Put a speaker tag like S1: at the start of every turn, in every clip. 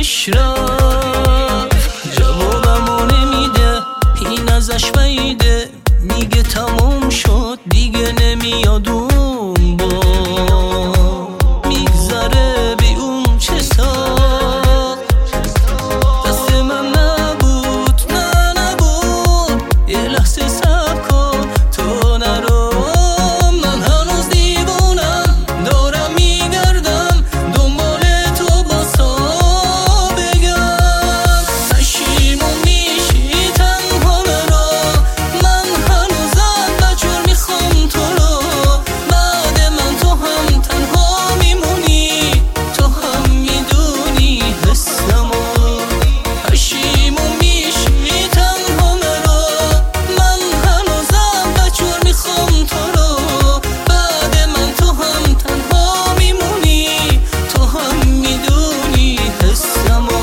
S1: یادش رفت، جوابمو نمیده، این ازش بعیده، میگه تموم شد دیگه نمیاد اون با میگذره بی اون چه ساخت. دست من نبود، نه نبود، یه لحظه صبر کن تو نرو. من هنوز دیوونم، دارم میگردم دنبال تو باسا بگم. پشیمون میشی تنها مرا، من هنوزم بجور میخوام تو رو. بعد من تو هم تنها میمونی، تو هم میدونی حسمو. پشیمون میشی تنها مرا، من هنوزم بجور میخوام تو رو. بعد من تو هم تنها میمونی، تو هم میدونی حسمو.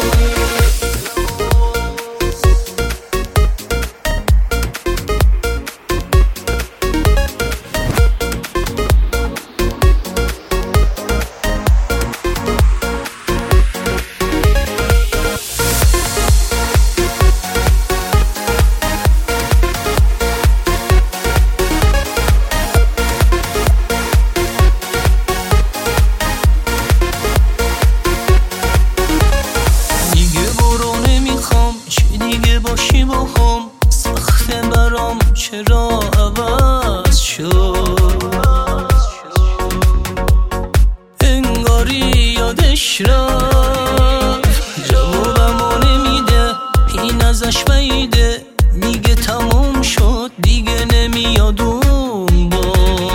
S1: باشی با هم سخته برام، چرا عوض شد؟ انگاری یادش رفت، جوابمو نمیده، این ازش بعیده، میگه تموم شد دیگه نمیاد اون با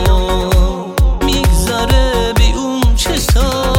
S1: میگذره بی اون چه ساخت.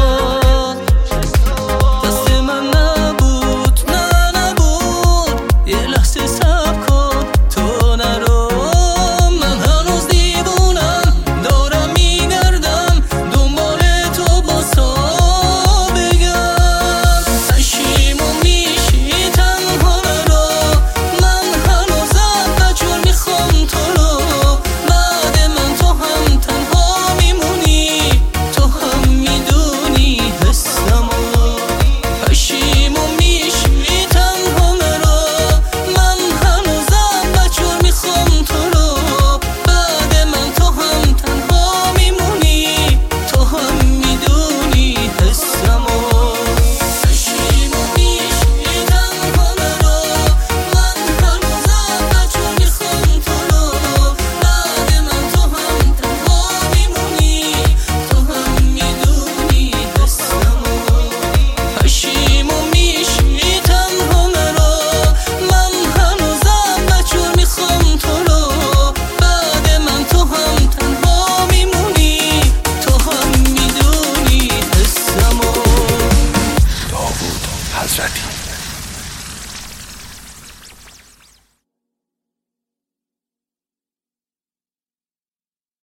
S2: حضرتی